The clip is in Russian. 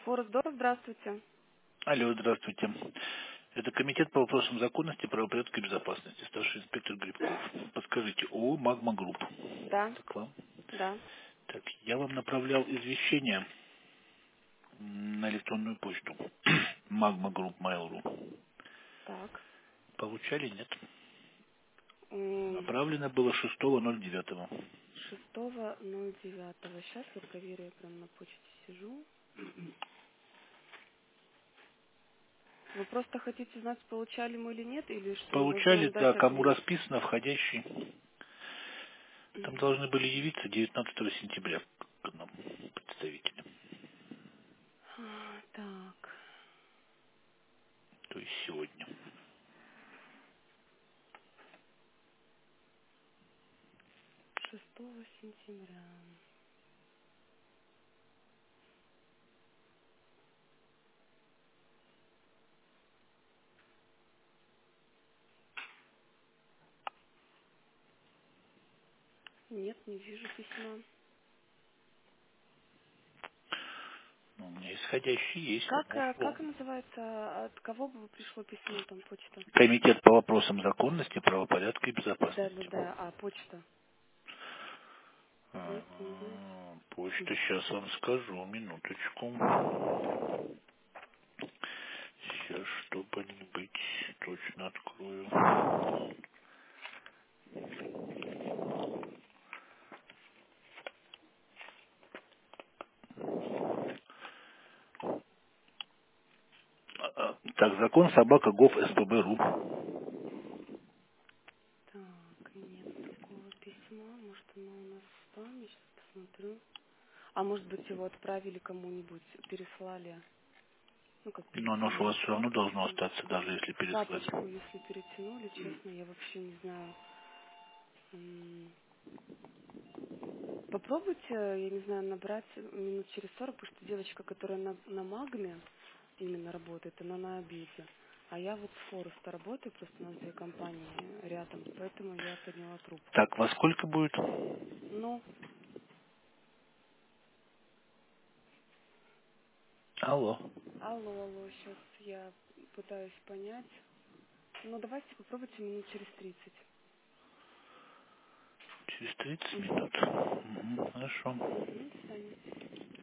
Форсдор, здравствуйте. Алло, здравствуйте. Это комитет по вопросам законности, правопорядка и безопасности, старший инспектор Грибков. Подскажите, ООО «Магма Групп». Да, Так вам? да, Так, я вам направлял извещение на электронную почту. Магма Групп Mail.ru. так. Получали? Нет. М, Направлено было 6.09. 6.09. Сейчас я проверю, я прям на почте сижу. Вы просто хотите знать, получали мы или нет, или что мы можем Получали, вам дать да, кому ответ? расписано, входящий. Там Мгм. должны были явиться 19 сентября к нам представители. Так, То есть сегодня. 6 сентября. Нет, не вижу письма. Ну, у меня исходящий есть, Как, кому шло. как называется, от кого бы пришло письмо, там, почта? Комитет по вопросам законности, правопорядка и безопасности. Да, а почта? Мгм, мгм. Почта, сейчас вам скажу, минуточку. Сейчас, чтобы не быть, точно открою. Так, закон собака гов СПБ.ру. Так, нет такого письма. Может, оно у нас в спаме? Сейчас посмотрю. А может быть, его отправили кому-нибудь, переслали, ну, как Но оно же у перетянули вас в все равно должно папочку. остаться, даже если В переслать. папочку, если перетянули, честно, я вообще не знаю. Попробуйте, я не знаю, набрать минут через 40, потому что девочка, которая на Магме именно работает, она на обеде. А я вот с Фореста работаю, просто у нас две компании рядом, поэтому я подняла трубку. Так, во сколько будет? Ну, Алло. алло, сейчас я пытаюсь понять. Ну, давайте попробуйте минут через 30. Через 30 Угу. минут. Мгм, хорошо. Угу, до свидания.